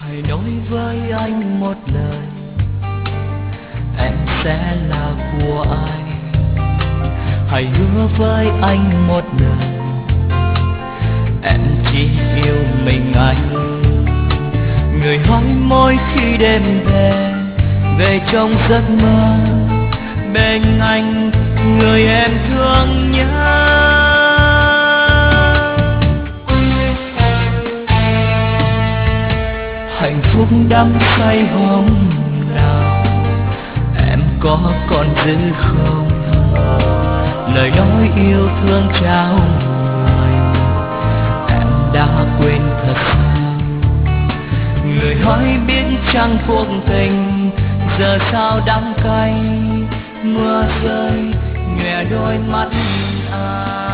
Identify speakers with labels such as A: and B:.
A: hãy nói với anh một lời, em sẽ là của ai. Hãy hứa với anh một lời, em chỉ yêu mình anh. Người hỏi mỗi khi đêm về, về trong giấc mơ bên anh, người em thương nhớ. Hạnh phúc đắm say hôm nào, em có còn giữ không? Lời nói yêu thương trao anh, em đã quên thật sao? Người hỏi biết chăng cuộc tình giờ sao đắng cay, mưa rơi nhòe đôi mắt ai.